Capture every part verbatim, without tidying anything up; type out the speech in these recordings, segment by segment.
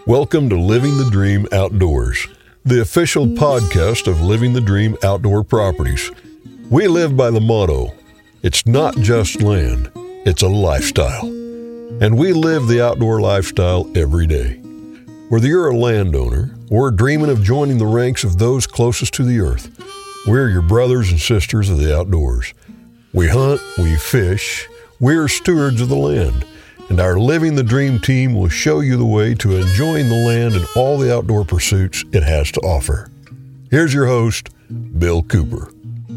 Welcome to Living the Dream Outdoors, the official podcast of Living the Dream Outdoor Properties. We live by the motto, it's not just land, it's a lifestyle. And we live the outdoor lifestyle every day. Whether you're a landowner or dreaming of joining the ranks of those closest to the earth, we're your brothers and sisters of the outdoors. We hunt, we fish, we're stewards of the land. And our Living the Dream team will show you the way to enjoying the land and all the outdoor pursuits it has to offer. Here's your host, Bill Cooper.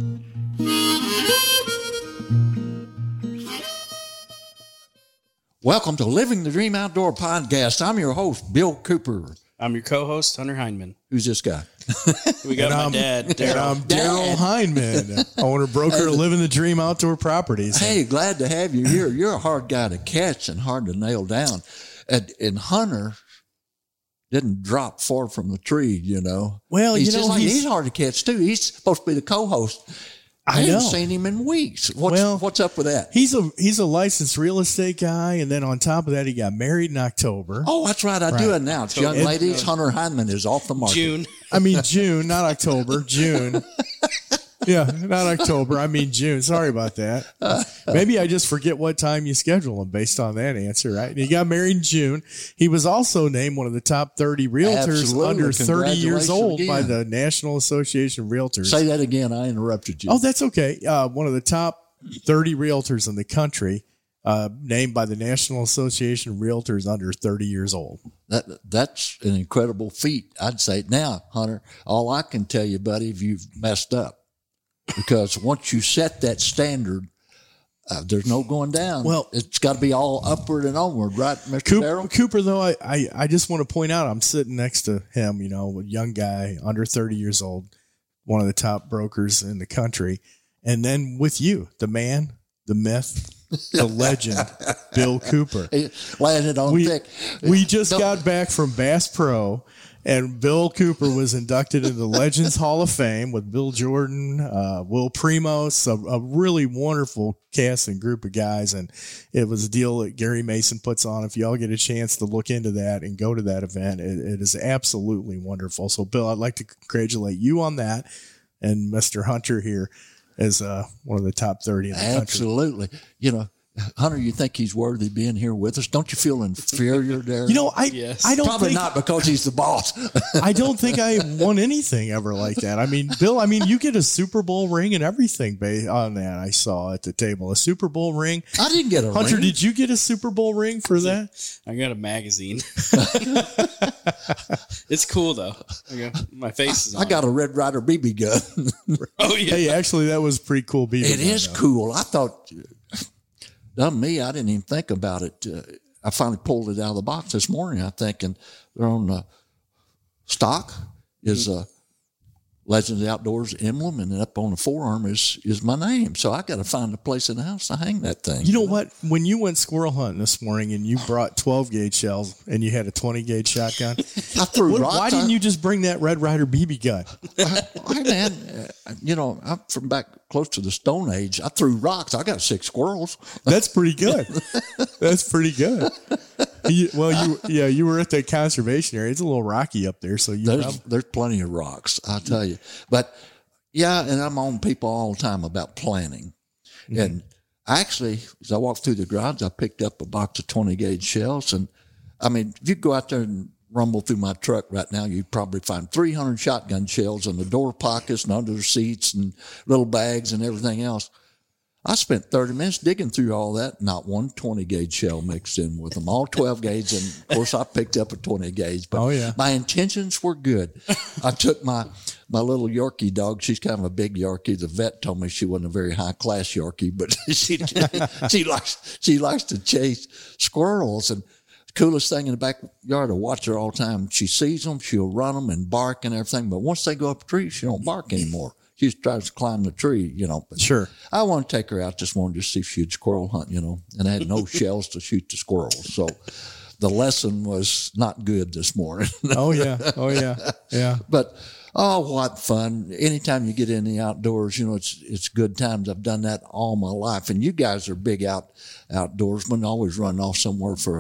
Welcome to Living the Dream Outdoor Podcast. I'm your host, Bill Cooper. I'm your co-host, Hunter Hindman. Who's this guy? We got And my I'm- dad, And Daryl. I'm Daryl Hindman, owner broker of Living the Dream Outdoor Properties. Hey, glad to have you here. You're a hard guy to catch and hard to nail down. And, and Hunter didn't drop far from the tree, you know. Well, he's you know, just like, he's- he's hard to catch too. He's supposed to be the co-host. I, I haven't know. seen him in weeks. What's Well, what's up with that? He's a he's a licensed real estate guy, and then on top of that, he got married in October. Oh, that's right. I do Right. announce, young And- ladies, Hunter Hindman is off the market. June. I mean June, not October. June. Yeah, not October. I mean June. Sorry about that. Maybe I just forget what time you schedule him based on that answer, right? And he got married in June. He was also named one of the top thirty realtors Absolutely. under thirty years Congratulations old by again. the National Association of Realtors. Say that again. I interrupted you. Oh, that's okay. Uh, one of the top thirty realtors in the country, uh, named by the National Association of Realtors under thirty years old. That that's an incredible feat, I'd say. Now, Hunter, all I can tell you, buddy, if you've messed up, because once you set that standard, uh, there's no going down. Well- it's got to be all upward and onward, right, Mister Cooper, Darrell? Cooper though, I, I, I just want to point out, I'm sitting next to him, you know, a young guy under thirty years old, one of the top brokers in the country. And then with you, the man, the myth, the legend, Bill Cooper. He landed on We, thick. we just Don't- got back from Bass Pro, and Bill Cooper was inducted into the Legends Hall of Fame with Bill Jordan, uh, Will Primos, a, a really wonderful cast and group of guys. And it was a deal that Gary Mason puts on. If y'all get a chance to look into that and go to that event, it, it is absolutely wonderful. So, Bill, I'd like to congratulate you on that, and Mister Hunter here as uh, one of the top thirty in the country. Absolutely. You know, Hunter, you think he's worthy of being here with us? Don't you feel inferior there? You know, I Yes. I don't Probably think, not because he's the boss. I don't think I won anything ever like that. I mean, Bill, I mean, you get a Super Bowl ring and everything based on that. I saw at the table a Super Bowl ring. I didn't get a Hunter, ring. did you get a Super Bowl ring for that? I got a magazine. It's cool though. I got, my face is on I got a Red Ryder B B gun. it. Oh yeah. Hey, actually, that was pretty cool. Beating It is cool. I thought, done me, I didn't even think about it. Uh, I finally pulled it out of the box this morning, I think, and they're on the stock is uh, Legends of the Outdoors emblem, and up on the forearm is is my name. So I got to find a place in the house to hang that thing. You know what? When you went squirrel hunting this morning and you brought twelve gauge shells and you had a twenty gauge shotgun, I threw what- rocks. why didn't I- you just bring that Red Ryder B B gun? Hey man, uh, you know I'm from back close to the Stone Age. I threw rocks. I got six squirrels. That's pretty good. That's pretty good. You, well, you yeah, you were at the conservation area. It's a little rocky up there, so you. There's prob- there's plenty of rocks, I tell you. But yeah, and I'm on people all the time about planning. Mm-hmm. And actually, as I walked through the garage, I picked up a box of twenty gauge shells. And I mean, if you go out there and rumble through my truck right now, you'd probably find three hundred shotgun shells in the door pockets and under the seats and little bags and everything else. I spent thirty minutes digging through all that. Not one twenty gauge shell mixed in with them. All twelve gauge. And of course, I picked up a twenty gauge. But Oh, yeah. my intentions were good. I took my, my little Yorkie dog. She's kind of a big Yorkie. The vet told me she wasn't a very high class Yorkie, but she, she likes, she likes to chase squirrels. And the coolest thing in the backyard, I watch her all the time. She sees them, she'll run them and bark and everything. But once they go up a tree, she don't bark anymore. She just tries to climb the tree, you know. But Sure. I want to take her out this morning to see if she'd squirrel hunt, you know, and I had no shells to shoot the squirrels. So the lesson was not good this morning. Oh yeah. Oh yeah. Yeah. But oh, what fun! Anytime you get in the outdoors, you know it's it's good times. I've done that all my life, and you guys are big out outdoorsmen. Always running off somewhere for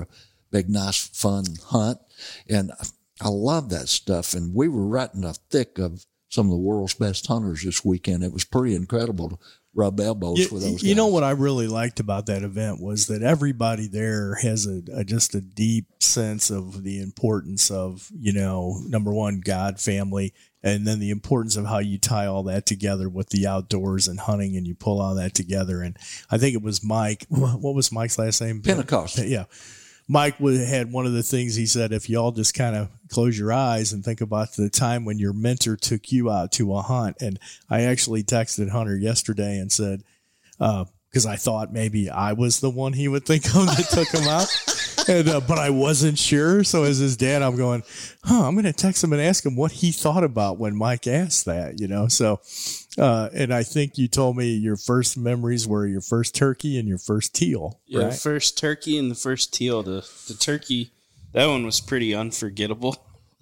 big, nice, fun hunt. And I love that stuff. And we were right in the thick of some of the world's best hunters this weekend. It was pretty incredible to rub elbows you, with those guys. You know what I really liked about that event was that everybody there has a, a just a deep sense of the importance of, you know, number one, God, family, and then the importance of how you tie all that together with the outdoors and hunting, and you pull all that together. And I think it was Mike. What was Mike's last name? Pentecost. Yeah. Mike had one of the things he said, if y'all just kind of close your eyes and think about the time when your mentor took you out to a hunt. And I actually texted Hunter yesterday and said, uh, because I thought maybe I was the one he would think of that took him out. And, uh, but I wasn't sure. So as his dad, I'm going, huh, I'm going to text him and ask him what he thought about when Mike asked that, you know? So, uh, and I think you told me your first memories were your first turkey and your first teal. Yeah, right? the first turkey and the first teal. The, the turkey, that one was pretty unforgettable.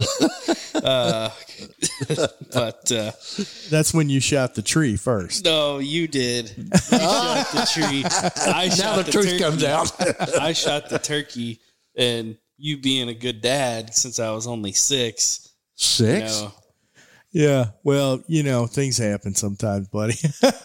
uh, but uh, that's when you shot the tree first. No, you did. You shot the tree. I now shot the, the truth turkey. comes out. I shot the turkey, and you being a good dad since I was only six. Six? You know, yeah. Well, you know, things happen sometimes, buddy.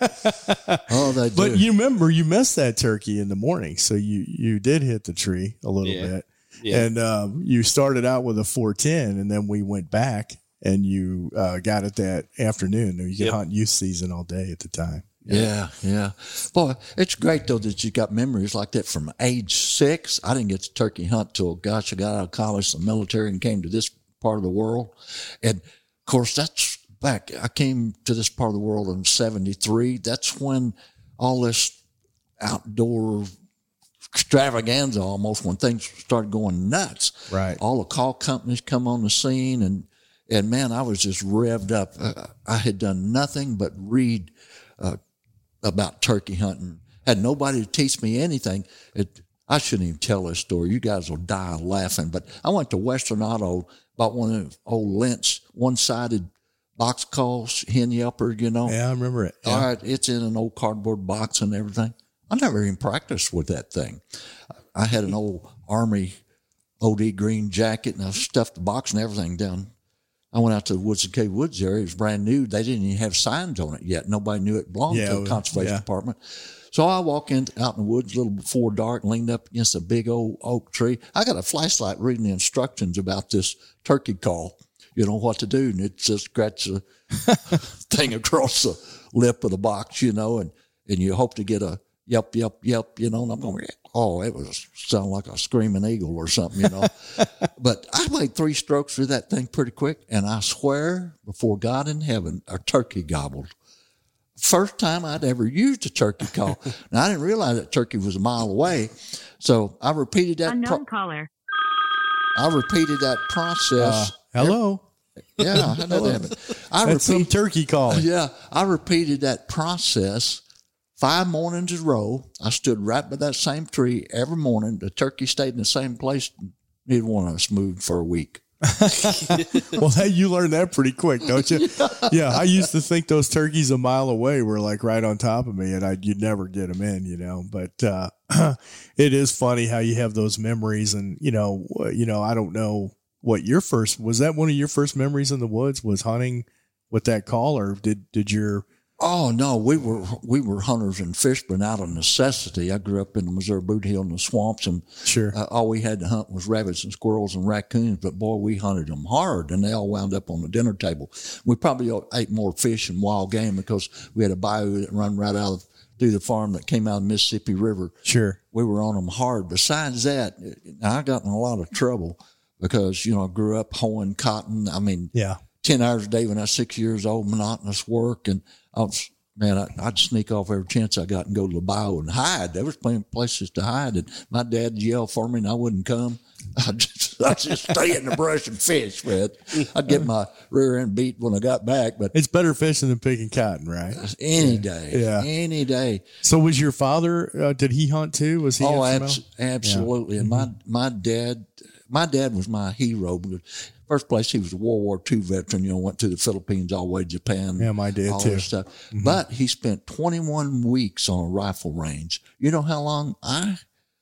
Oh, they do. But you remember you missed that turkey in the morning. So you, you did hit the tree a little Yeah. bit. Yeah. And um, you started out with a four ten, and then we went back and you uh, got it that afternoon. You could Yep. hunt youth season all day at the time. Yeah, yeah. Boy, it's great, though, that you got memories like that from age six. I didn't get to turkey hunt till, gosh, I got out of college, the military, and came to this part of the world. And, of course, that's back. I came to this part of the world in seventy-three. That's when all this outdoor extravaganza almost, when things started going nuts. Right. All the call companies come on the scene, and, and man, I was just revved up. Uh, I had done nothing but read uh, about turkey hunting. Had nobody to teach me anything. It, I shouldn't even tell this story. You guys will die laughing. But I went to Western Auto, bought one of the old Lentz one-sided box calls, hen yelper, you know. Yeah, I remember it. Yeah. All right, it's in an old cardboard box and everything. I never even practiced with that thing. I had an old Army O D green jacket, and I stuffed the box and everything down. I went out to the Woods and Cave Woods area. It was brand new. They didn't even have signs on it yet. Nobody knew it belonged Yeah, to it the was- Conservation yeah. Department. So I walk in out in the woods a little before dark, leaned up against a big old oak tree. I got a flashlight reading the instructions about this turkey call, you know, what to do. And it just scratched the thing across the lip of the box, you know, and, and you hope to get a yelp, yelp, yelp, you know, and I'm going, oh, it was sound like a screaming eagle or something, you know. But I made three strokes through that thing pretty quick, and I swear before God in heaven, a turkey gobbled. First time I'd ever used a turkey call. Now, I didn't realize that turkey was a mile away, so I repeated that. Unknown Pro- caller. I repeated that process. Uh, hello. Yeah, I know that. I That's some repeat, turkey calling. yeah, I repeated that process five mornings in a row. I stood right by that same tree every morning. The turkey stayed in the same place. Neither one of us moved for a week. Well, hey, you learned that pretty quick, don't you? Yeah, I used to think those turkeys a mile away were like right on top of me, and I you'd never get them in, you know. But uh, it is funny how you have those memories, and you know, you know, I don't know what your first was. That one of your first memories in the woods was hunting with that call, or did did your Oh no, we were we were hunters and fishermen out of necessity. I grew up in the Missouri Boot Hill in the swamps, and sure uh, all we had to hunt was rabbits and squirrels and raccoons. But boy, we hunted them hard, and they all wound up on the dinner table. We probably ate more fish and wild game because we had a bayou that run right out of through the farm that came out of the Mississippi River. sure We were on them hard. Besides that, I got in a lot of trouble because you know I grew up hoeing cotton. I mean, yeah ten hours a day when I was six years old, monotonous work. And I was, man, I, I'd sneak off every chance I got and go to the bayou and hide. There was plenty of places to hide. And my dad would yell for me and I wouldn't come. I'd just, I'd just stay in the brush and fish, man. I'd get my rear end beat when I got back, but it's better fishing than picking cotton, right? any day, Yeah. any day. So was your father? Uh, did he hunt too? Was he? Oh, instrumental? abs- absolutely. And my, my dad, my dad was my hero. Because first place, he was a World War Two veteran, you know, went to the Philippines, all the way to Japan. Yeah, my dad all too. This stuff. But he spent twenty-one weeks on a rifle range. You know how long I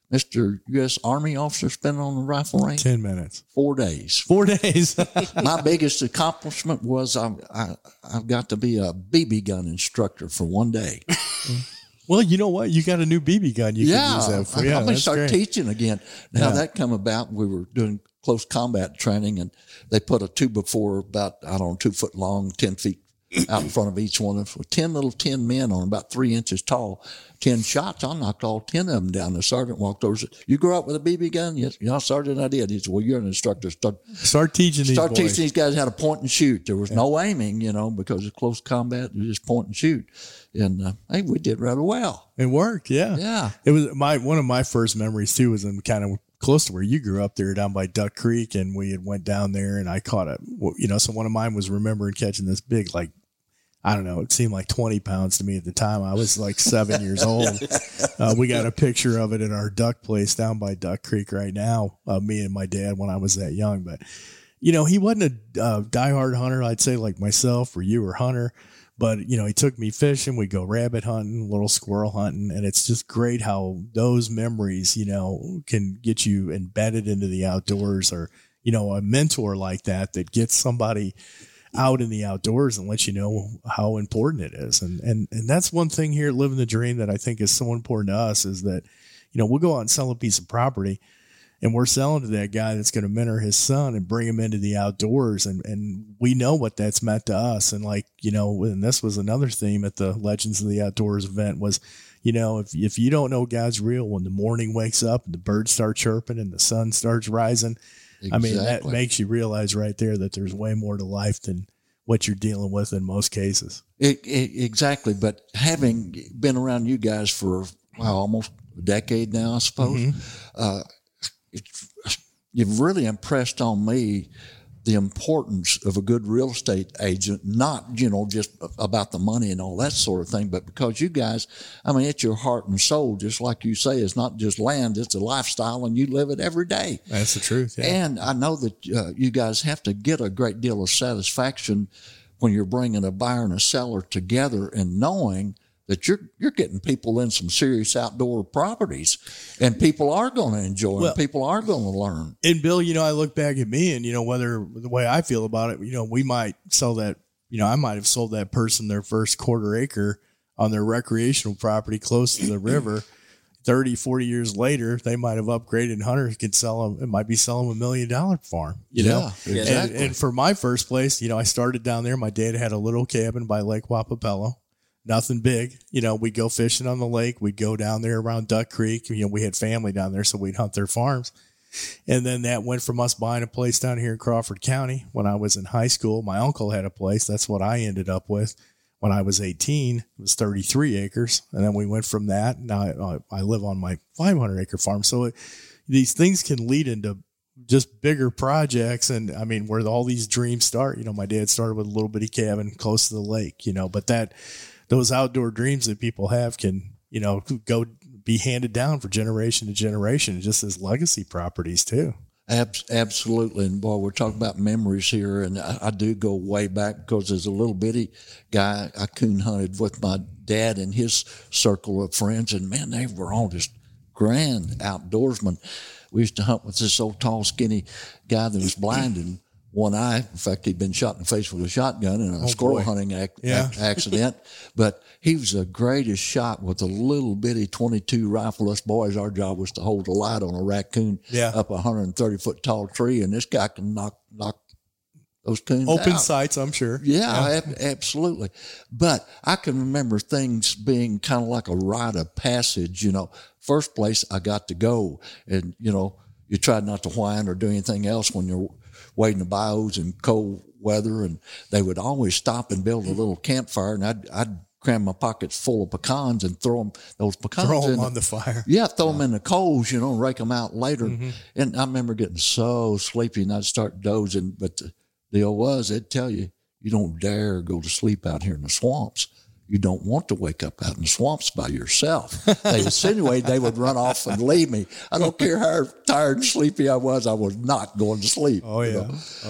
Mister U S Army officer spent on the rifle range? Ten minutes. Four days. Four days. My biggest accomplishment was I, I, I got to be a B B gun instructor for one day. Well, you know what? You got a new B B gun you yeah, can use that for. I, Yeah, I'm going to that's start great. teaching again. Now Yeah. that come about, we were doing close combat training, and they put a two before about, I don't know, two foot long, ten feet out in front of each one of with ten little ten men on about three inches tall. Ten shots, I knocked all ten of them down. The sergeant walked over and said, "You grew up with a B B gun?" "Yes, yeah, Sergeant, I did." He said, "Well, you're an instructor. Start, Start teaching these start boys. teaching these guys how to point and shoot." There was yeah. no aiming, you know, because of close combat. You just point and shoot. And uh, hey, we did rather well. It worked, yeah. Yeah. It was my one of my first memories too was in kind of close to where you grew up there down by Duck Creek, and we had went down there and I caught a, you know, so one of mine was remembering catching this big, like, I don't know, it seemed like twenty pounds to me at the time. I was like seven years old. Uh, we got a picture of it in our duck place down by Duck Creek right now, uh, me and my dad when I was that young. But, you know, he wasn't a uh, diehard hunter, I'd say, like myself or you or Hunter. But, you know, he took me fishing. We'd go rabbit hunting, little squirrel hunting. And it's just great how those memories, you know, can get you embedded into the outdoors, or, you know, a mentor like that that gets somebody out in the outdoors and let you know how important it is. And, and, and that's one thing here at Living the Dream that I think is so important to us, is that, you know, we'll go out and sell a piece of property, and we're selling to that guy that's going to mentor his son and bring him into the outdoors. And, and we know what that's meant to us. And like, you know, and this was another theme at the Legends of the Outdoors event was, you know, if, if you don't know God's real, when the morning wakes up and the birds start chirping and the sun starts rising, exactly. I mean, that makes you realize right there that there's way more to life than what you're dealing with in most cases. It, it, exactly. But having been around you guys for, wow, almost a decade now, I suppose, mm-hmm. uh, It's, you've really impressed on me the importance of a good real estate agent, not, you know, just about the money and all that sort of thing, but because you guys, I mean, it's your heart and soul, just like you say, it's not just land, it's a lifestyle, and you live it every day. That's the truth. Yeah. And I know that uh, you guys have to get a great deal of satisfaction when you're bringing a buyer and a seller together and knowing that you're you're getting people in some serious outdoor properties, and people are going to enjoy well, and people are going to learn. And Bill, you know, I look back at me, and you know, whether the way I feel about it, you know, we might sell that, you know, I might have sold that person their first quarter acre on their recreational property close to the river. thirty, forty years later, they might have upgraded, and Hunter could sell them. It might be selling a million dollar farm, you yeah, know? Exactly. And, and for my first place, you know, I started down there. My dad had a little cabin by Lake Wapapello. Nothing big. You know, we'd go fishing on the lake. We'd go down there around Duck Creek. You know, we had family down there, so we'd hunt their farms. And then that went from us buying a place down here in Crawford County when I was in high school. My uncle had a place. That's what I ended up with when I was eighteen. It was thirty-three acres. And then we went from that. Now I, I live on my five hundred acre farm. So it, these things can lead into just bigger projects. And I mean, where all these dreams start, you know, my dad started with a little bitty cabin close to the lake, you know, but that, those outdoor dreams that people have can, you know, go be handed down for generation to generation, just as legacy properties too. Absolutely. And boy, we're talking about memories here. And I, I do go way back because as a little bitty guy, I coon hunted with my dad and his circle of friends. And man, they were all just grand outdoorsmen. We used to hunt with this old tall, skinny guy that was blind in one eye. In fact, he'd been shot in the face with a shotgun in a oh, squirrel boy. hunting ac- yeah. ac- accident. But he was the greatest shot with a little bitty twenty-two rifle. Us boys, our job was to hold the light on a raccoon yeah. up a one hundred thirty foot tall tree, and this guy can knock knock those coons Open out. sights, I'm sure. Yeah, yeah. Ab- absolutely. But I can remember things being kind of like a rite of passage. You know, first place I got to go, and you know, you tried not to whine or do anything else when you're wading the bayous in cold weather, and they would always stop and build a little campfire, and I'd, I'd cram my pockets full of pecans and throw them, those pecans throw them in on the fire. Yeah, throw yeah. them in the coals, you know, and rake them out later. Mm-hmm. And I remember getting so sleepy, and I'd start dozing, but the deal was, they'd tell you, you don't dare go to sleep out here in the swamps. You don't want to wake up out in the swamps by yourself. They insinuated they would run off and leave me. I don't care how tired and sleepy I was, I was not going to sleep. Oh, yeah. You know? Oh, yeah.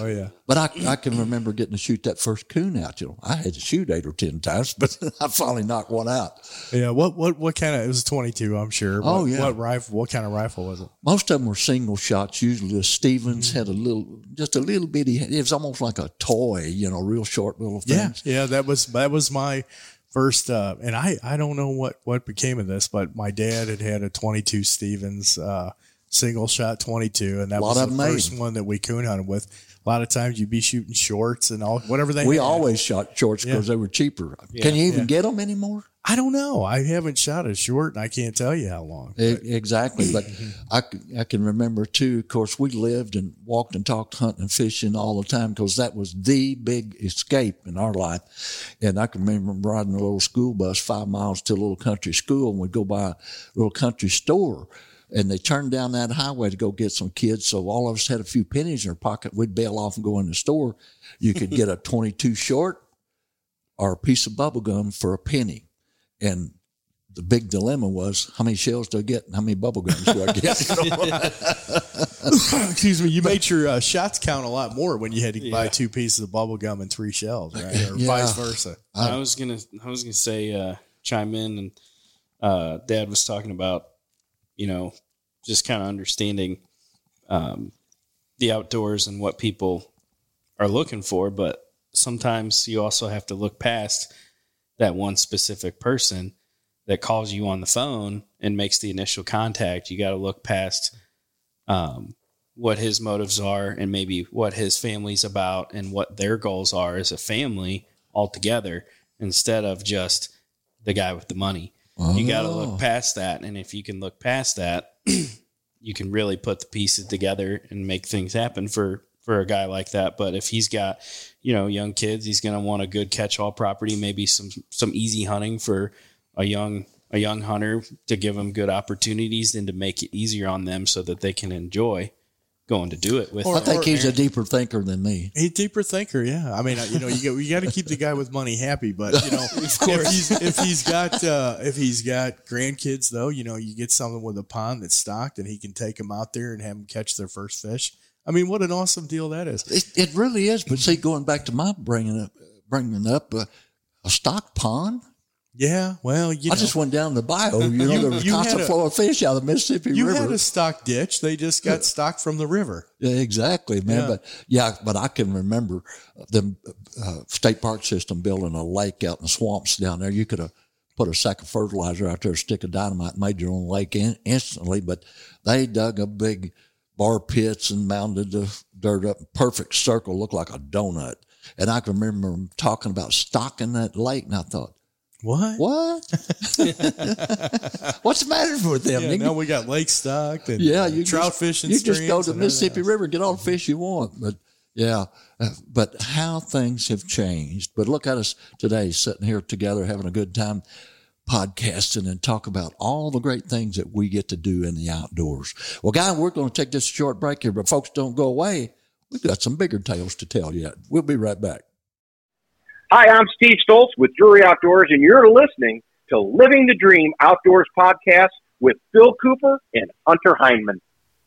But I, I can remember getting to shoot that first coon out. You know, I had to shoot eight or ten times, but I finally knocked one out. Yeah. What what what kind of? It was a twenty-two, I'm sure. Oh, what, yeah. What rifle? What kind of rifle was it? Most of them were single shots. Usually the Stevens had a little, just a little bitty. It was almost like a toy, you know, real short little things. Yeah. Yeah. That was that was my first. Uh, and I I don't know what what became of this, but my dad had had a twenty-two Stevens uh, single shot twenty-two, and that was the first one that we coon hunted with. A lot of times you'd be shooting shorts and all whatever they. We had. always shot shorts because Yeah. they were cheaper. Yeah. Can you even Yeah. get them anymore? I don't know. I haven't shot a short, and I can't tell you how long. E- Exactly. But I, c- I can remember, too, of course, we lived and walked and talked hunting and fishing all the time because that was the big escape in our life. And I can remember riding a little school bus five miles to a little country school, and we'd go by a little country store. And they turned down that highway to go get some kids. So all of us had a few pennies in our pocket. We'd bail off and go in the store. You could get a twenty-two short or a piece of bubble gum for a penny. And the big dilemma was, how many shells do I get and how many bubble gums do I get? You know? Excuse me. You made your uh, shots count a lot more when you had to Yeah. buy two pieces of bubble gum and three shells, right? Or Yeah. vice versa. I was gonna, I was gonna say, uh, chime in, and uh, Dad was talking about, you know, just kind of understanding um, the outdoors and what people are looking for, but sometimes you also have to look past that one specific person that calls you on the phone and makes the initial contact. You got to look past um, what his motives are and maybe what his family's about and what their goals are as a family altogether, instead of just the guy with the money. Oh. You got to look past that. And if you can look past that, you can really put the pieces together and make things happen for, for a guy like that. But if he's got, you know, young kids, he's going to want a good catch-all property, maybe some, some easy hunting for a young, a young hunter to give them good opportunities and to make it easier on them so that they can enjoy going to do it with. Or- I think he's a deeper thinker than me. He's a deeper thinker, yeah. I mean, you know, you got, you got to keep the guy with money happy, but you know, if he's if he's got uh, if he's got grandkids though, you know, you get something with a pond that's stocked and he can take them out there and have them catch their first fish. I mean, what an awesome deal that is. It, it really is. But see, going back to my bringing up, bringing up uh, a stock pond. Yeah, well, you I know, just went down the bayou. You know, You- there was you had constant a- flow of fish out of the Mississippi you River. had a stock ditch. They just got stocked from the river. Yeah, exactly, man. Yeah. But yeah, but I can remember the uh, state park system building a lake out in the swamps down there. You could have put a sack of fertilizer out there, a stick of dynamite, and made your own lake in, instantly. But they dug a big bar pits and mounded the dirt up, perfect circle, looked like a donut. And I can remember them talking about stocking that lake, and I thought, What? what? What's the matter with them? Yeah, nigga? now we got lake stocked and Yeah, you trout just, fishing. You just go streams to the and Mississippi everything River, get all the fish you want. But yeah, uh, but how things have changed. But look at us today, sitting here together, having a good time, podcasting and talk about all the great things that we get to do in the outdoors. Well, guys, we're going to take this short break here, but folks, don't go away. We've got some bigger tales to tell yet. We'll be right back. Hi, I'm Steve Stoltz with Drury Outdoors, and you're listening to Living the Dream Outdoors podcast with Phil Cooper and Hunter Heinman.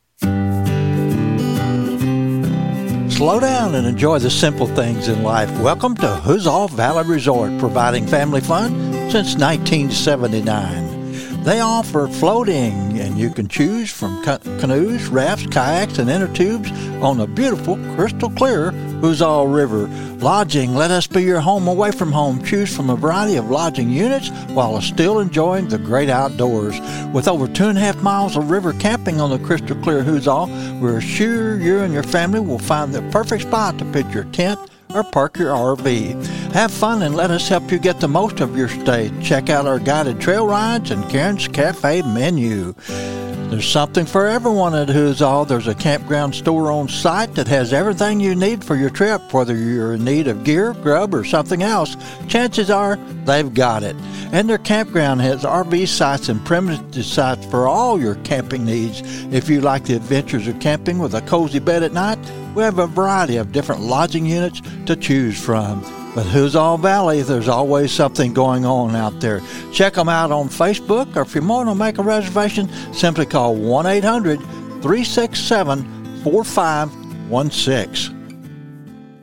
Slow down and enjoy the simple things in life. Welcome to Huzzah Valley Resort, providing family fun since nineteen seventy-nine. They offer floating, and you can choose from ca- canoes, rafts, kayaks, and inner tubes on the beautiful, crystal clear Huzzah River. Lodging, let us be your home away from home. Choose from a variety of lodging units while still enjoying the great outdoors. With over two and a half miles of river camping on the crystal clear Huzzah, we're sure you and your family will find the perfect spot to pitch your tent or park your R V. Have fun and let us help you get the most of your stay. Check out our guided trail rides and Karen's Cafe menu. There's something for everyone at Huzzah. There's a campground store on site that has everything you need for your trip. Whether you're in need of gear, grub, or something else, chances are they've got it. And their campground has R V sites and primitive sites for all your camping needs. If you like the adventures of camping with a cozy bed at night, we have a variety of different lodging units to choose from. But Huzzah Valley, there's always something going on out there. Check them out on Facebook, or if you want to make a reservation, simply call one eight hundred, three six seven, four five one six.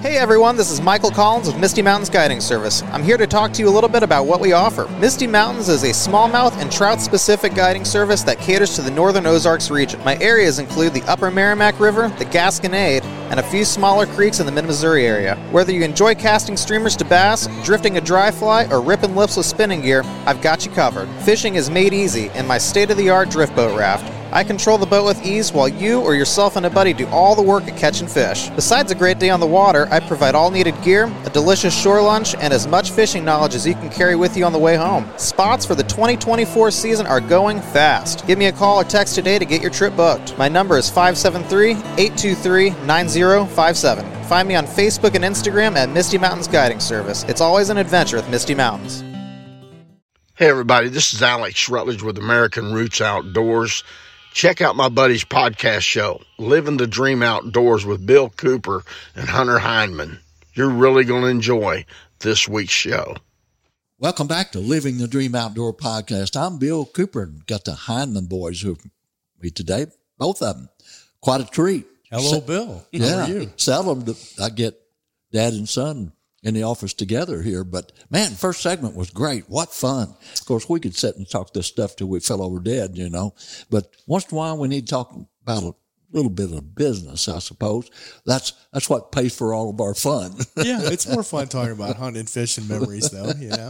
Hey everyone, this is Michael Collins with Misty Mountains Guiding Service. I'm here to talk to you a little bit about what we offer. Misty Mountains is a smallmouth and trout-specific guiding service that caters to the northern Ozarks region. My areas include the Upper Merrimack River, the Gasconade, and a few smaller creeks in the mid-Missouri area. Whether you enjoy casting streamers to bass, drifting a dry fly, or ripping lips with spinning gear, I've got you covered. Fishing is made easy in my state-of-the-art drift boat raft. I control the boat with ease while you or yourself and a buddy do all the work at catching fish. Besides a great day on the water, I provide all needed gear, a delicious shore lunch, and as much fishing knowledge as you can carry with you on the way home. Spots for the twenty twenty-four season are going fast. Give me a call or text today to get your trip booked. My number is five seven three, eight two three, nine zero five seven. Find me on Facebook and Instagram at Misty Mountains Guiding Service. It's always an adventure with Misty Mountains. Hey everybody, this is Alex Rutledge with American Roots Outdoors. Check out my buddy's podcast show, Living the Dream Outdoors with Bill Cooper and Hunter Hindman. You're really going to enjoy this week's show. Welcome back to Living the Dream Outdoor Podcast. I'm Bill Cooper and got the Hindman boys with me today, both of them. Quite a treat. Hello, Se- Bill. Yeah, How are you? seldom do I get dad and son in the office together here, but man, first segment was great. What fun. Of course, we could sit and talk this stuff till we fell over dead, you know, but once in a while we need to talk about a little bit of business, I suppose. That's, that's what pays for all of our fun. Yeah. It's more fun talking about hunting, fishing memories though, you know?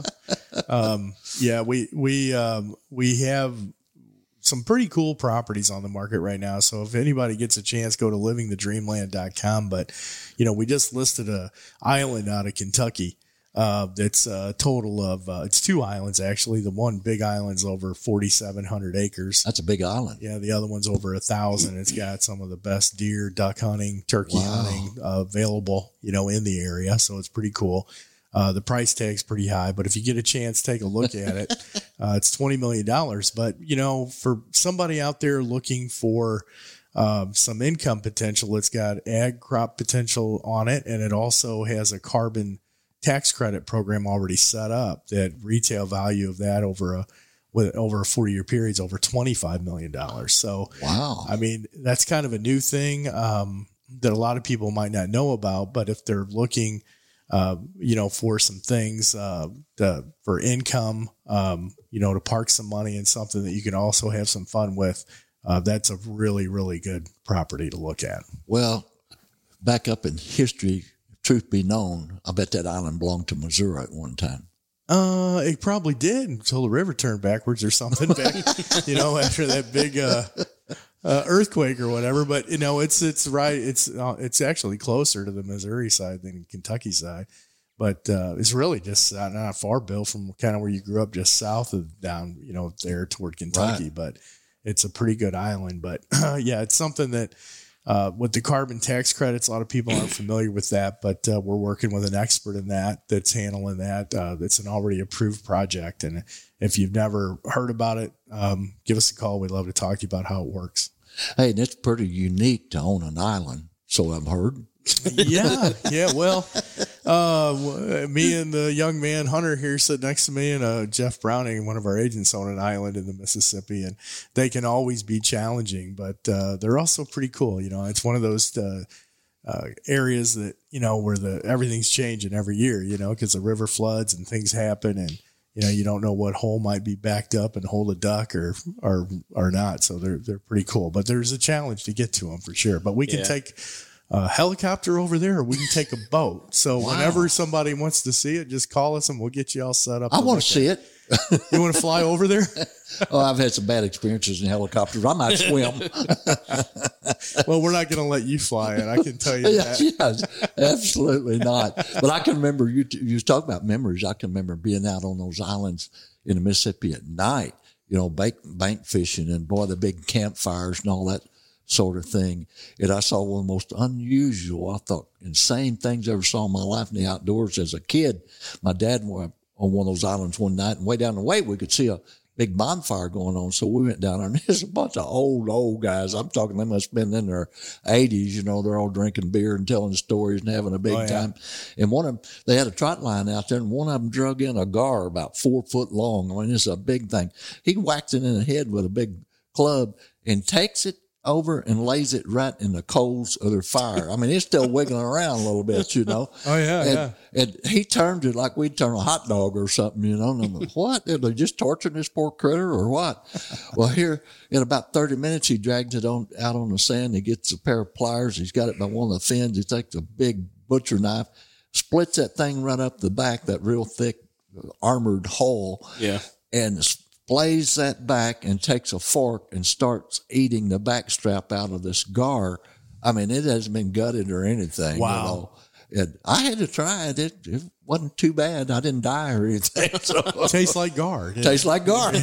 Um, yeah, we, we, um, we have some pretty cool properties on the market right now. So if anybody gets a chance, go to living the dreamland dot com. But, you know, we just listed a island out of Kentucky. Uh, that's a total of, uh, it's two islands actually. The one big island's over forty-seven hundred acres. That's a big island. Yeah. The other one's over a thousand. It's got some of the best deer, duck hunting, turkey Wow. hunting uh, available, you know, in the area. So it's pretty cool. Uh, the price tag's pretty high, but if you get a chance, take a look at it. Uh, it's twenty million dollars. But, you know, for somebody out there looking for um, some income potential, it's got ag crop potential on it, and it also has a carbon tax credit program already set up that retail value of that over a with over a four-year period is over twenty-five million dollars. So, Wow. I mean, that's kind of a new thing um, that a lot of people might not know about, but if they're looking – Uh, you know, for some things, uh, to, for income, um, you know, to park some money in something that you can also have some fun with. Uh, that's a really, really good property to look at. Well, back up in history, truth be known, I bet that island belonged to Missouri at one time. Uh, it probably did until the river turned backwards or something back, you know, after that big, uh, Uh, earthquake or whatever, but you know, it's, it's right. It's, uh, it's actually closer to the Missouri side than Kentucky side, but, uh, it's really just uh, not far, Bill, from kind of where you grew up, just south of down, you know, there toward Kentucky, Right. but it's a pretty good island. But uh, yeah, it's something that, uh, with the carbon tax credits, a lot of people aren't familiar with that, but, uh, we're working with an expert in that that's handling that. Uh, that's an already approved project. And if you've never heard about it, um, give us a call. We'd love to talk to you about how it works. Hey, and it's pretty unique to own an island, so I've heard. Yeah, yeah. Well, uh, me and the young man Hunter here sit next to me, and uh, Jeff Browning, one of our agents, own an island in the Mississippi, and they can always be challenging, but uh, they're also pretty cool. You know, it's one of those uh, uh, areas that you know where the everything's changing every year. You know, because the river floods and things happen, and you know, you don't know what hole might be backed up and hold a duck or, or, or not. So they're, they're pretty cool, but there's a challenge to get to them for sure. But we can Yeah. take a helicopter over there, or we can take a boat. So Wow. whenever somebody wants to see it, just call us and we'll get you all set up. I want to see it. it. You want to fly over there? Oh, I've had some bad experiences in helicopters. I might swim. Well, we're not going to let you fly it. I can tell you yes, that. yes, absolutely not. But I can remember you. You was talking about memories. I can remember being out on those islands in the Mississippi at night. You know, bank bank fishing and boy, the big campfires and all that sort of thing. And I saw one of the most unusual, I thought, insane things I ever saw in my life in the outdoors as a kid. My dad went on one of those islands one night, and way down the way we could see a big bonfire going on. So we went down there, and there's a bunch of old, old guys. I'm talking, they must have been in their eighties. You know, they're all drinking beer and telling stories and having a big Oh, yeah. time. And one of them, they had a trot line out there, and one of them drug in a gar about four foot long. I mean, it's a big thing. He whacked it in the head with a big club and takes it over and lays it right in the coals of their fire. I mean, it's still wiggling around a little bit, you know. Oh, yeah, and, yeah. And he turned it like we'd turn a hot dog or something, you know. And I'm like, what? Are they just torturing this poor critter or what? Well, here in about thirty minutes, he drags it on out on the sand. He gets a pair of pliers. He's got it by one of the fins. He takes a big butcher knife, splits that thing right up the back, that real thick armored hull. Yeah. And splays that back and takes a fork and starts eating the back strap out of this gar. I mean, it hasn't been gutted or anything. Wow. You know. And I had to try it. It, it wasn't too bad. I didn't die or anything. So. Tastes like guard. Tastes like guard.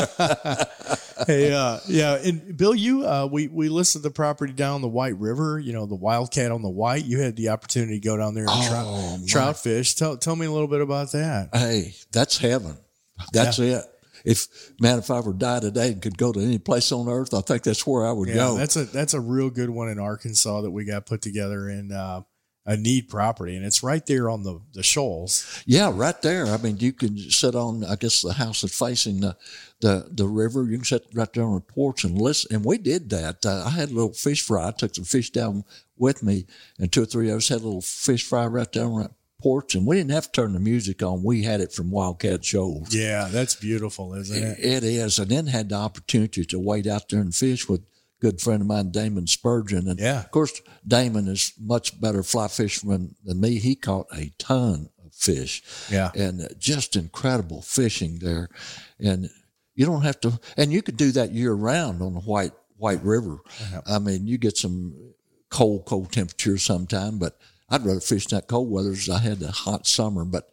Hey, uh, yeah. And Bill, you, uh, we, we listed the property down the White River, you know, the Wildcat on the White. You had the opportunity to go down there and Oh, trout, my. trout fish. Tell, tell me a little bit about that. Hey, that's heaven. That's it. If, man, if I were to die today and could go to any place on earth, I think that's where I would Yeah, go. that's a, that's a real good one in Arkansas that we got put together in, uh, a neat property, and it's right there on the, the shoals. Yeah, right there. I mean, you can sit on, I guess, the house that's facing the, the, the river. You can sit right there on the porch and listen. And we did that. Uh, I had a little fish fry. I took some fish down with me, and two or three of us had a little fish fry right there on that porch. And we didn't have to turn the music on. We had it from Wildcat Shoals. Yeah, that's beautiful, isn't it? It is. And then had the opportunity to wade out there and fish with a good friend of mine, Damon Spurgeon. And Yeah. of course, Damon is much better fly fisherman than me. He caught a ton of fish. Yeah. And just incredible fishing there. And you don't have to, and you could do that year round on the White, White River. Uh-huh. I mean, you get some cold, cold temperatures sometime, but I'd rather fish in that cold weather as I had the hot summer. But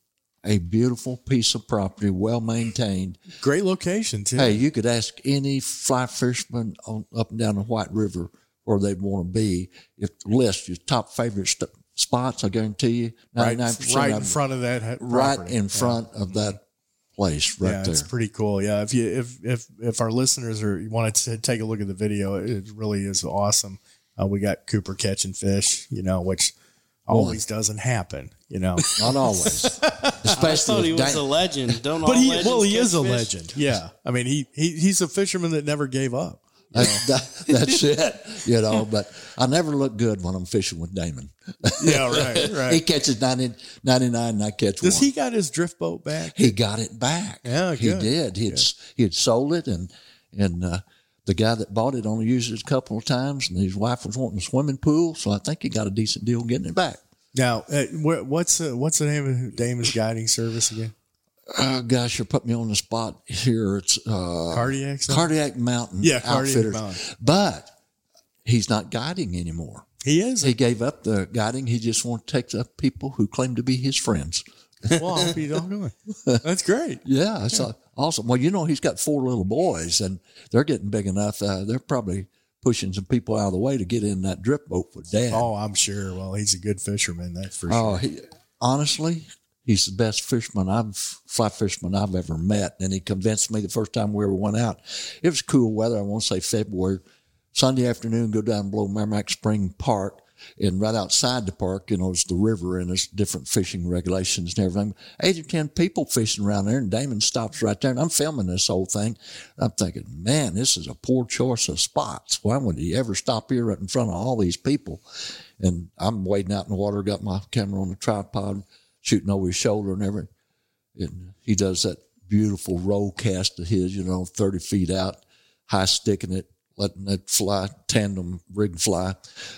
a beautiful piece of property, well maintained. Great location, too. Hey, you could ask any fly fisherman on, up and down the White River where they'd want to be. If list your top favorite st- spots, I guarantee you, right, ninety-nine percent right of in them, front of that property. right in front of that place, right yeah, there. it's pretty cool. Yeah, if you if if if our listeners are you want to take a look at the video, it really is awesome. Uh, we got Cooper catching fish, you know, which always doesn't happen, you know. Not always, I especially thought he with was Dan- a legend. Don't But all he legends well, he catch is a fish? legend. Yeah, I mean he, he he's a fisherman that never gave up. That, that, that's it, you know. But I never look good when I'm fishing with Damon. Yeah, right, He right. catches ninety, ninety-nine, and I catch Does one. he got his drift boat back? He got it back. Yeah, he good. did. He had he had sold it, and and uh, the guy that bought it only used it a couple of times, and his wife was wanting a swimming pool, so I think he got a decent deal getting it back. Now, uh, wh- what's uh, what's the name of Damon's guiding service again? Oh, gosh, you're putting me on the spot here. It's uh, Cardiac something? Cardiac Mountain Yeah, Cardiac Outfitters. Mountain. But he's not guiding anymore. He is. He gave up the guiding. He just wants to take up people who claim to be his friends. Well, I hope you don't do it. That's great. Yeah, that's uh, awesome. Well, you know, he's got four little boys, and they're getting big enough. Uh, they're probably pushing some people out of the way to get in that drip boat with Dad. Oh, I'm sure. Well, he's a good fisherman. That's for Oh, sure. he, honestly, he's the best fisherman I've fly fisherman I've ever met, and he convinced me the first time we ever went out. It was cool weather. I want to say February, Sunday afternoon. Go down below Merrimack Spring Park, and right outside the park, you know, is the river, and there's different fishing regulations and everything. Eight or ten people fishing around there, and Damon stops right there, and I'm filming this whole thing. I'm thinking, man, this is a poor choice of spots. Why would he ever stop here right in front of all these people? And I'm wading out in the water, got my camera on the tripod, shooting over his shoulder and everything. And he does that beautiful roll cast of his, you know, thirty feet out, high sticking it, letting that fly, tandem rig fly,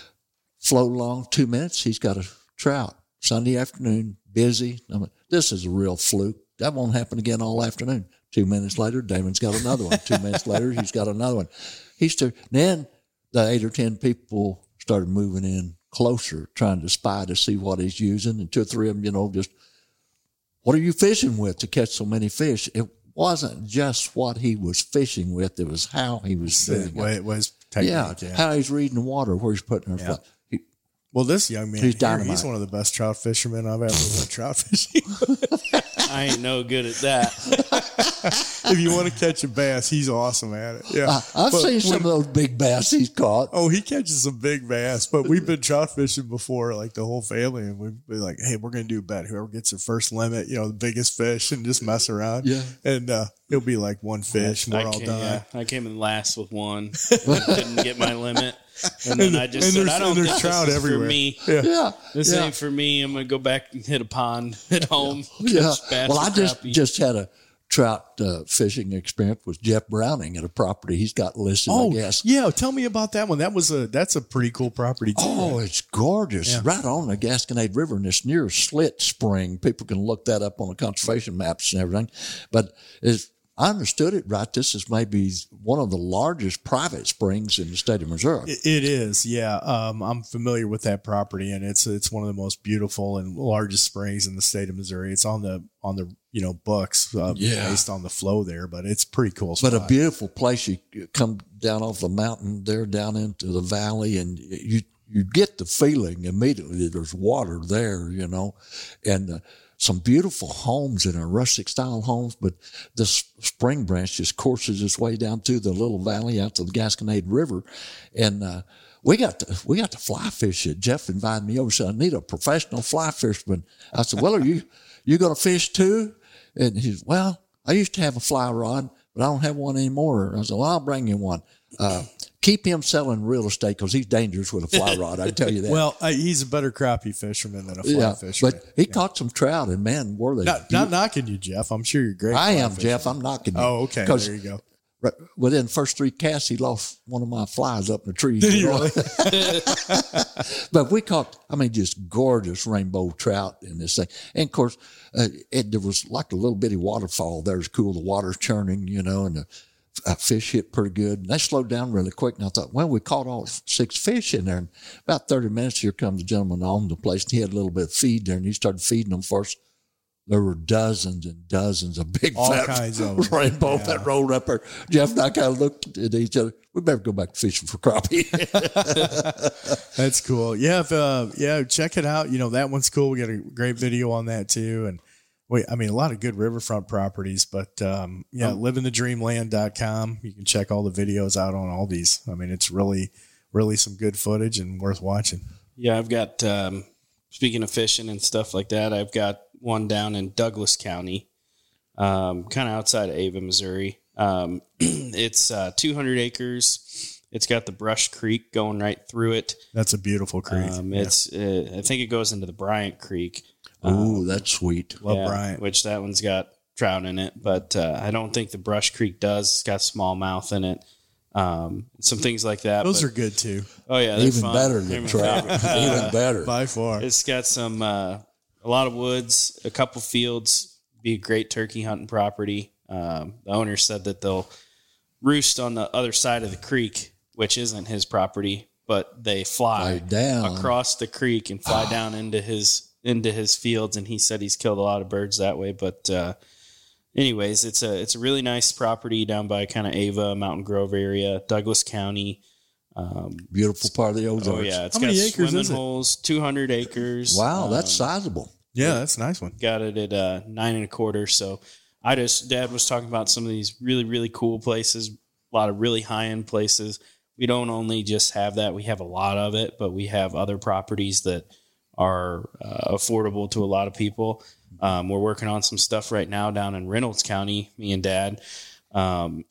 float along two minutes. He's got a trout. Sunday afternoon, busy. I mean, this is a real fluke. That won't happen again all afternoon. Two minutes later, Damon's got another one. Two minutes later, he's got another one. He's still, then the eight or ten people started moving in closer, trying to spy to see what he's using. And two or three of them, you know, just, what are you fishing with to catch so many fish? It wasn't just what he was fishing with. It was how he was doing Well, it. it was technique. Yeah, Yeah. how he's reading the water, where he's putting her Yeah. fly. He, Well, this young man, He's here, dynamite. he's one of the best trout fishermen I've ever went trout fishing. I ain't no good at that. If you want to catch a bass, he's awesome at it. Yeah, I, I've But seen some when- of those big bass he's caught. Oh, he catches some big bass, but we've been trout fishing before, like the whole family, and we've been like, "Hey, we're gonna do a bet. Whoever gets their first limit, you know, the biggest fish, and just mess around." Yeah. and uh, it'll be like one fish, and we're I, all came, done. yeah, I came in last with one. Couldn't get my limit. And then I just and said, there's- I don't and think there's this trout is everywhere. for me. Yeah. Yeah, This yeah. ain't for me. I'm going to go back and hit a pond at home. Yeah. catch bass Well, or I just crappie. just had a trout uh, fishing experience with Jeff Browning at a property he's got listed. Oh, I guess. yeah. Tell me about that one. That was a that's a pretty cool property too. Oh, it's gorgeous. Yeah. Right on the Gasconade River, and it's near Slit Spring. People can look that up on the conservation maps and everything. But it's, I understood it right. This is maybe one of the largest private springs in the state of Missouri. It, it is, yeah. Um, I'm familiar with that property, and it's it's one of the most beautiful and largest springs in the state of Missouri. It's on the on the you know books uh, Yeah. based on the flow there, but it's a pretty cool. But Spot. a beautiful place. You come down off the mountain there, down into the valley, and you you get the feeling immediately there's water there, you know, and uh, some beautiful homes in a rustic style homes. But this spring branch just courses its way down to the little valley out to the Gasconade River, and uh, we got to we got to fly fish it. Jeff invited me over, said, "I need a professional fly fisherman." I said, "Well, are you you going to fish too?" And he said, "Well, I used to have a fly rod, but I don't have one anymore." I said, "Well, I'll bring you one. Uh, keep him selling real estate because he's dangerous with a fly rod. I can tell you that." Well, uh, he's a better crappie fisherman than a fly yeah, fisherman. but he caught some trout, and man, were they! not, not knocking you, Jeff. I'm sure you're great. I fly am, fisherman. Jeff. I'm knocking you. Oh, okay. 'Cause There you go. right, within the first three casts, he lost one of my flies up in the tree. Did he you know? really? But we caught, I mean, just gorgeous rainbow trout in this thing. And of course, uh, it, there was like a little bitty waterfall there. It's cool. The water's churning, you know, and the uh, fish hit pretty good. And they slowed down really quick. And I thought, well, we caught all six fish in there. And about thirty minutes, here comes the gentleman on the place. And he had a little bit of feed there, and he started feeding them for us. There were dozens and dozens of big All fat kinds of them. rainbow Yeah. that rolled up there. Jeff and I kind of looked at each other. We better go back to fishing for crappie. That's cool. Yeah, if, uh, yeah, check it out. You know, that one's cool. We got a great video on that too. And wait, I mean, a lot of good riverfront properties, but um, yeah, living the dream land dot com. You can check all the videos out on all these. I mean, it's really, really some good footage and worth watching. Yeah, I've got, um, speaking of fishing and stuff like that, I've got one down in Douglas County, um, kind of outside of Ava, Missouri. Um, it's uh, two hundred acres. It's got the Brush Creek going right through it. That's a beautiful creek. Um, Yeah. it's, uh, I think it goes into the Bryant Creek. Ooh, that's sweet. Love Yeah, Bryant. which that one's got trout in it, but uh, I don't think the Brush Creek does. It's got smallmouth in it. Um, some things like that. Those but- are good too, oh yeah, they're Even fun. better They're than my trout. favorite. Even better. by far. It's got some, uh, a lot of woods, a couple fields, be a great turkey hunting property. Um, the owner said that they'll roost on the other side of the creek, which isn't his property, but they fly Fly down. across the creek and fly down into his, into his fields. And he said he's killed a lot of birds that way. But, uh, anyways, it's a, it's a really nice property down by kind of Ava, Mountain Grove area, Douglas County. Um, Beautiful part of the Ozarks. oh yeah, it's How got many acres swimming is it? holes, two hundred acres. Wow, that's Um, sizable. Yeah, that's a nice one. got it at uh, nine and a quarter. So I just, Dad was talking about some of these really, really cool places, a lot of really high end places. We don't only just have that, we have a lot of it, but we have other properties that are uh, affordable to a lot of people. Um, we're working on some stuff right now down in Reynolds County, me and Dad. Um,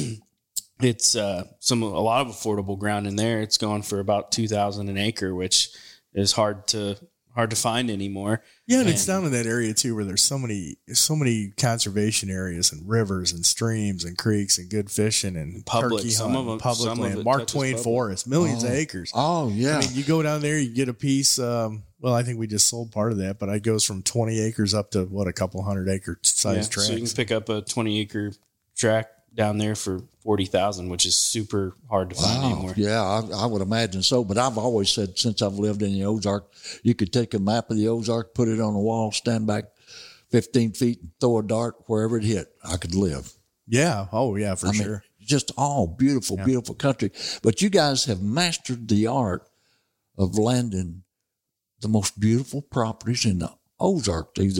it's uh, some a lot of affordable ground in there. It's going for about two thousand an acre, which is hard to hard to find anymore. Yeah, and it's And- down in that area too, where there's so many, so many conservation areas and rivers and streams and creeks and good fishing and Public, turkey some hunting, of them- public some of land, it Mark touches Twain public. Forest, millions of Oh. acres. Oh, yeah. I mean, you go down there, you get a piece. Um, well, I think we just sold part of that, but it goes from twenty acres up to what a couple hundred acre size Yeah, tracts. so you can pick up a twenty acre tract down there for forty thousand, which is super hard to find Wow. anymore. Yeah, I, I would imagine so. But I've always said since I've lived in the Ozark, you could take a map of the Ozark, put it on the wall, stand back fifteen feet, and throw a dart wherever it hit. I could live. yeah. Oh, yeah, for I mean, sure. just all beautiful, beautiful country. But you guys have mastered the art of landing the most beautiful properties in the Ozark. Either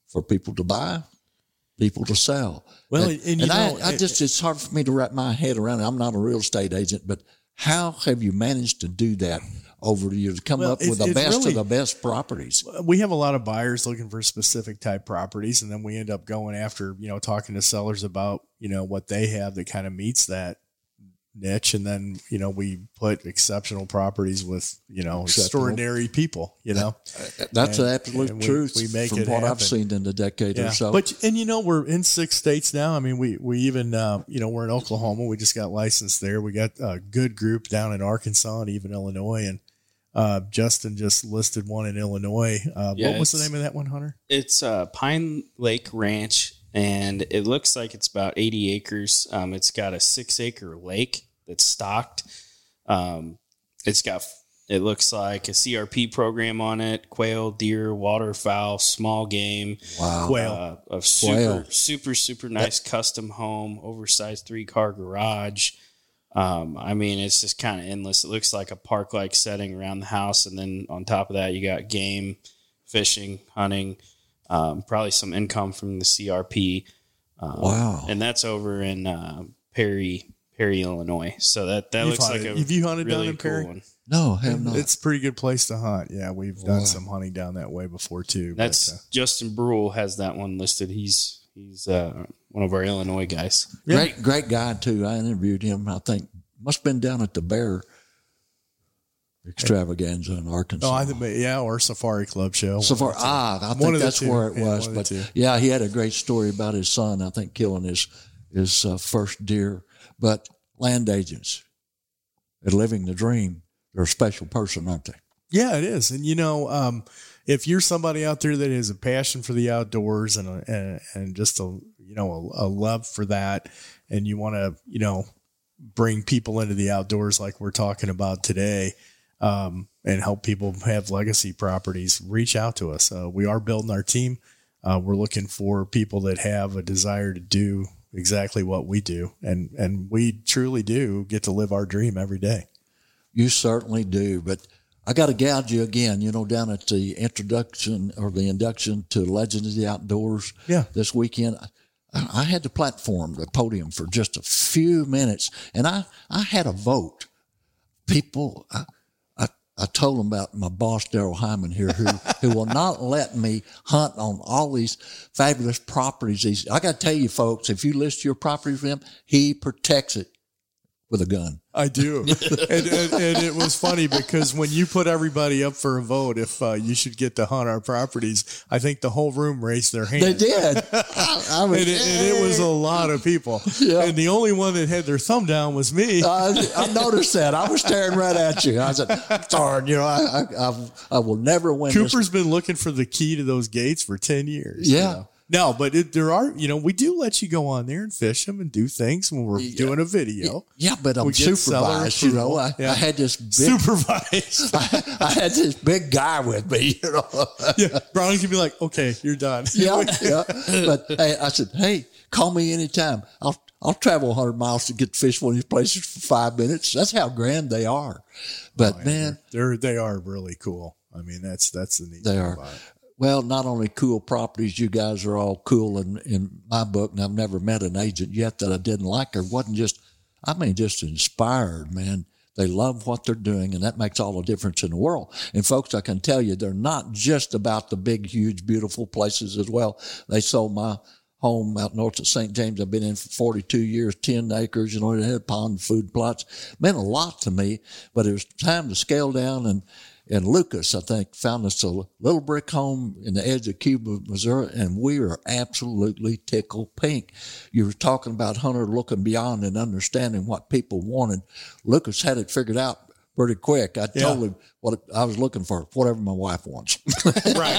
for people to buy, people to sell. Well, and, and you and know, I, I just, it's hard for me to wrap my head around it. I'm not a real estate agent, but how have you managed to do that over the years, to come Well, up with it's- the it's best really- of the best properties? we have a lot of buyers looking for specific type properties, and then we end up going after, you know, talking to sellers about, you know, what they have that kind of meets that niche. And then, you know, we put exceptional properties with, you know, Exceptional. extraordinary people, you know. That's And- the absolute and we- truth we make from it what I've happen. seen in the decade Yeah. or so. But, and you know, we're in six states now. I mean, we, we even, uh, you know, we're in Oklahoma. We just got licensed there. We got a good group down in Arkansas and even Illinois. And, uh, Justin just listed one in Illinois. Uh, Yeah, what was the it's- name of that one, Hunter? It's uh, Pine Lake Ranch, and it looks like it's about eighty acres. Um, it's got a six acre lake that's stocked. Um, it's got, it looks like a C R P program on it: quail, deer, waterfowl, small game. wow. Quail. Uh, a super, Quail. super, super nice custom home, oversized three car garage. Um, I mean, it's just kind of endless. It looks like a park like setting around the house. And then on top of that, you got game, fishing, hunting, um, probably some income from the C R P. Um, Wow. And that's over in uh, Perry, Perry, Illinois. So that, that You've looks like hunted- a have you hunted down really in cool Perry? one. No, have not. It's a pretty good place to hunt. Yeah, we've Wow. done some hunting down that way before too. That's but, uh, Justin Brule has that one listed. He's he's uh, one of our Illinois guys. yeah. Great, great guy too. I interviewed him. I think must have been down at the Bear Extravaganza in Arkansas. Oh, I think, yeah, or Safari Club show. So far, ah, I One think of the that's two. where it Yeah, was. one of the But two. yeah, he had a great story about his son, I think, killing his his uh, first deer. But land agents at Living the Dream, they're a special person, aren't they? Yeah, it is. And you know, um, if you're somebody out there that has a passion for the outdoors and a, and, and just a you know a, a love for that, and you want to you know bring people into the outdoors like we're talking about today, um, and help people have legacy properties, reach out to us. Uh, we are building our team. Uh, we're looking for people that have a desire to do exactly what we do, and and we truly do get to live our dream every day. You certainly do. But I got to gouge you again, you know, down at the introduction or the induction to Legends of the Outdoors Yeah. this weekend. I, I had the platform, the podium for just a few minutes, and I, I had a vote. People, I, I, I told them about my boss, Daryl Hyman here, who, who will not let me hunt on all these fabulous properties. He's, I got to tell you, folks, if you list your property for him, he protects it with a gun. I do. and, and, and it was funny because when you put everybody up for a vote, if uh, you should get to hunt our properties, I think the whole room raised their hand. They did. I, I was, And it, and it was a lot of people. Yeah. And the only one that had their thumb down was me. I, I noticed that. I was staring right at you. I said, darn, you know, I, I, I, I will never win this. Cooper's been looking for the key to those gates for ten years. Yeah. You know? No, but it, there are, you know, we do let you go on there and fish them and do things when we're doing a video. Yeah, but I'm We get seller supervised, you know. approval. I, Yeah. I had this big, Supervised. I, I had this big guy with me, you know. yeah. Brownie can be like, okay, you're done. yeah, yeah. But hey, I said, hey, call me anytime. I'll I'll travel one hundred miles to get to fish one of these places for five minutes. That's how grand they are. But man, They're, they are really cool. I mean, that's, that's the neat they thing are. about it. Well, not only cool properties, you guys are all cool in, in my book, and I've never met an agent yet that I didn't like or wasn't just, I mean, just inspired, man. They love what they're doing, and that makes all the difference in the world. And folks, I can tell you, they're not just about the big, huge, beautiful places as well. They sold my home out north of Saint James. I've been in for forty-two years, ten acres, you know, it had pond food plots. Meant a lot to me, but it was time to scale down, and And Lucas, I think, found us a little brick home in the edge of Cuba, Missouri, and we are absolutely tickled pink. You were talking about Hunter looking beyond and understanding what people wanted. Lucas had it figured out pretty quick. I Yeah. told him what I was looking for, whatever my wife wants. Right.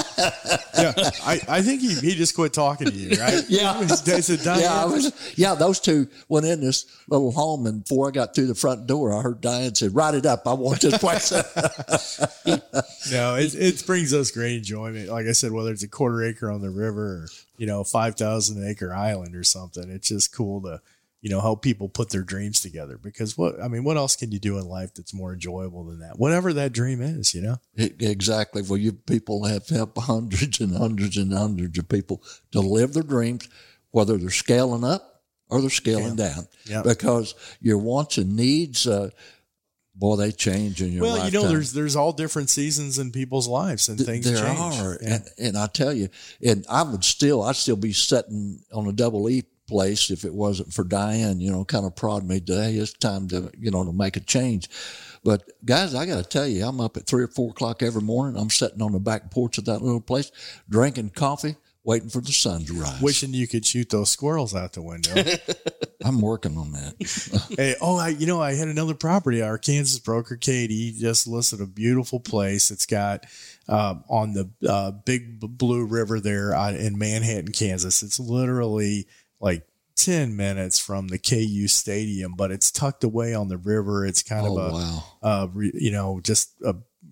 yeah. I, I think he, he just quit talking to you, right? Yeah. He said, Diane, Yeah, I was, yeah, those two went in this little home, and before I got through the front door, I heard Diane say, "Write it up. I want this place." No, it, it brings us great enjoyment. Like I said, whether it's a quarter acre on the river or, you know, five thousand acre island or something, it's just cool to you know, help people put their dreams together. Because what, I mean, what else can you do in life that's more enjoyable than that? Whatever that dream is, you know? It, exactly. Well, you people have helped hundreds and hundreds and hundreds of people to live their dreams, whether they're scaling up or they're scaling yeah. down. Yeah. Because your wants and needs, uh, boy, they change in your well, lifetime. you know, there's there's all different seasons in people's lives, and things there change. are, Yeah. and, and I tell you, and I would still, I'd still be sitting on a double E place if it wasn't for Diane, you know, kind of prod me to, hey, it's time to, you know, to make a change. But guys, I got to tell you, I'm up at three or four o'clock every morning. I'm sitting on the back porch of that little place, drinking coffee, waiting for the sun to rise. Wishing you could shoot those squirrels out the window. I'm working on that. Hey, oh, I, you know, I had another property. Our Kansas broker, Katie, just listed a beautiful place. It's got uh, on the uh, Big Blue River there uh, in Manhattan, Kansas. It's literally like ten minutes from the K U Stadium, but it's tucked away on the river. It's kind Oh, of a, wow. uh, re, you know, just a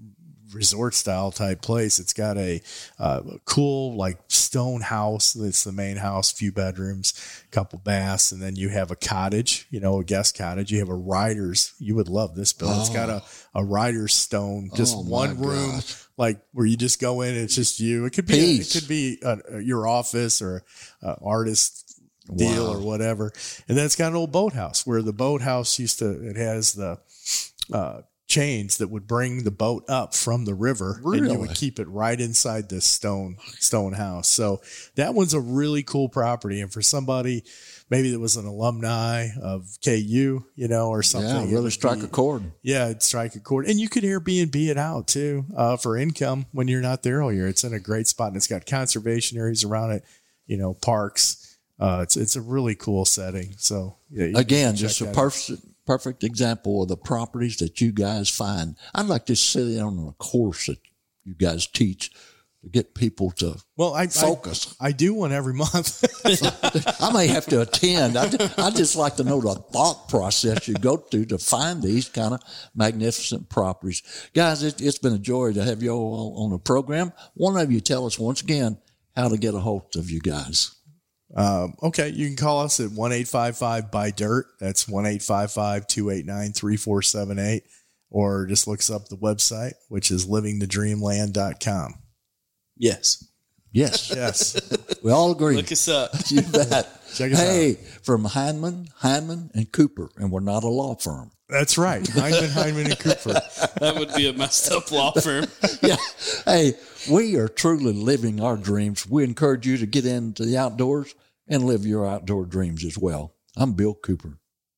resort style type place. It's got a uh, cool like stone house. That's the main house, few bedrooms, couple baths, and then you have a cottage, you know, a guest cottage. You have a rider's. You would love this, Bill. It's got a, a rider's stone, just Oh, my one room, gosh. like where you just go in. It's just you. It could be, a, it Peace. could be a, your office or uh, artist deal Wow. or whatever. And then it's got an old boathouse where the boathouse used to, it has the, uh, chains that would bring the boat up from the river, and you Really? would keep it right inside this stone stone house. So that one's a really cool property. And for somebody maybe that was an alumni of K U, you know, or something, Yeah, it really would strike be- a chord. Yeah, it'd strike a chord. And you could Airbnb it out too, uh, for income when you're not there all year. It's in a great spot, and it's got conservation areas around it, you know, parks. Uh, it's it's a really cool setting. So yeah, you Again, can check just a that out. perfect perfect example of the properties that you guys find. I'd like to sit in on a course that you guys teach to get people to Well, I focus. I, I do one every month. I may have to attend. I, I just like to know the thought process you go through to find these kind of magnificent properties. Guys, it, it's been a joy to have you all on the program. One of you tell us once again how to get a hold of you guys. Um, okay, you can call us at one eight five five buy dirt. That's one eight five five, two eight nine, three four seven eight, or just look us up the website, which is living the dream land dot com. Yes. Yes, Yes. we all agree. Look us up. You bet. Check us hey, from Heineman, Heineman, and Cooper, and we're not a law firm. That's right. Hyman, Hyman, and Cooper. That would be a messed up law firm. Yeah. Hey, we are truly living our dreams. We encourage you to get into the outdoors and live your outdoor dreams as well. I'm Bill Cooper.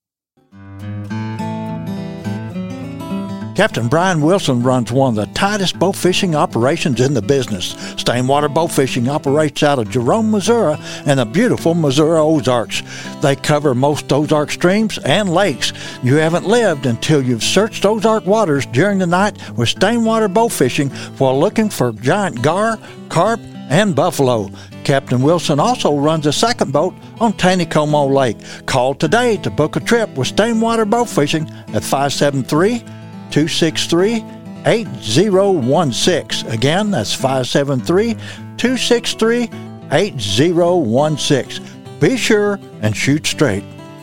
Captain Brian Wilson runs one of the tightest bow fishing operations in the business. Stainwater Bow Fishing operates out of Jerome, Missouri, and the beautiful Missouri Ozarks. They cover most Ozark streams and lakes. You haven't lived until you've searched Ozark waters during the night with Stainwater Bow Fishing while looking for giant gar, carp, and buffalo. Captain Wilson also runs a second boat on Taneycomo Lake. Call today to book a trip with Stainwater Bow Fishing at five seven three, two six three, eight zero one six. Again, that's five seven three, two six three, eight zero one six. Be sure and shoot straight.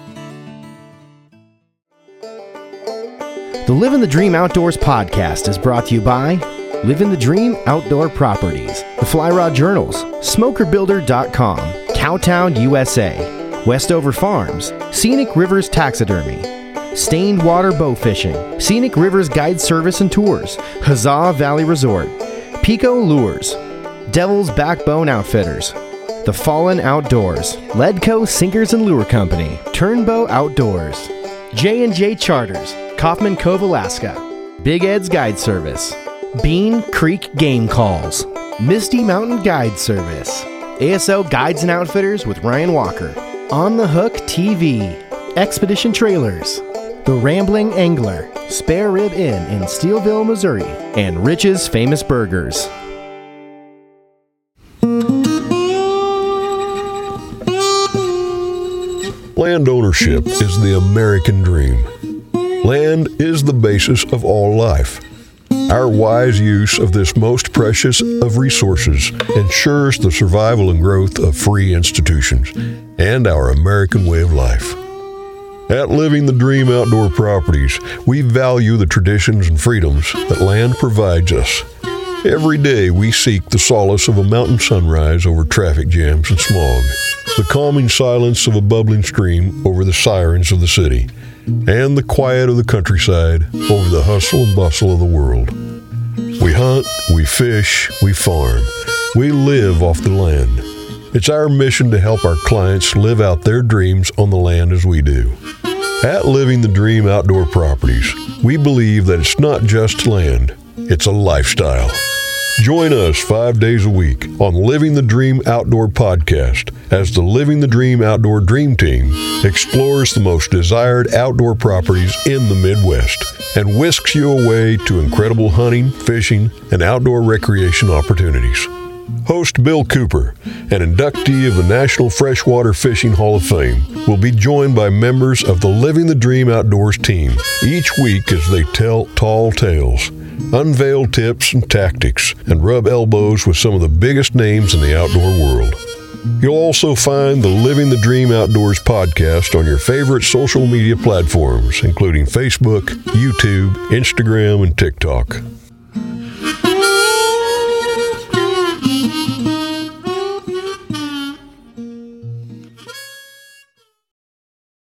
The Living the Dream Outdoors podcast is brought to you by Living the Dream Outdoor Properties, the Fly Rod Journals, smoker builder dot com, Cowtown U S A, Westover Farms, Scenic Rivers Taxidermy, Stained Water Bow Fishing, Scenic Rivers Guide Service and Tours, Huzzah Valley Resort, Pico Lures, Devil's Backbone Outfitters, The Fallen Outdoors, Ledco Sinkers and Lure Company, Turnbow Outdoors, J and J Charters, Kaufman Cove, Alaska, Big Ed's Guide Service, Bean Creek Game Calls, Misty Mountain Guide Service, A S O Guides and Outfitters with Ryan Walker, On the Hook T V, Expedition Trailers, The Rambling Angler, Spare Rib Inn in Steelville, Missouri, and Rich's Famous Burgers. Land ownership is the American dream. Land is the basis of all life. Our wise use of this most precious of resources ensures the survival and growth of free institutions and our American way of life. At Living the Dream Outdoor Properties, we value the traditions and freedoms that land provides us. Every day we seek the solace of a mountain sunrise over traffic jams and smog, the calming silence of a bubbling stream over the sirens of the city, and the quiet of the countryside over the hustle and bustle of the world. We hunt, we fish, we farm. We live off the land. It's our mission to help our clients live out their dreams on the land as we do. At Living the Dream Outdoor Properties, we believe that it's not just land, it's a lifestyle. Join us five days a week on Living the Dream Outdoor Podcast as the Living the Dream Outdoor Dream Team explores the most desired outdoor properties in the Midwest and whisks you away to incredible hunting, fishing, and outdoor recreation opportunities. Host Bill Cooper, an inductee of the National Freshwater Fishing Hall of Fame, will be joined by members of the Living the Dream Outdoors team each week as they tell tall tales, unveil tips and tactics, and rub elbows with some of the biggest names in the outdoor world. You'll also find the Living the Dream Outdoors podcast on your favorite social media platforms, including Facebook, YouTube, Instagram, and TikTok.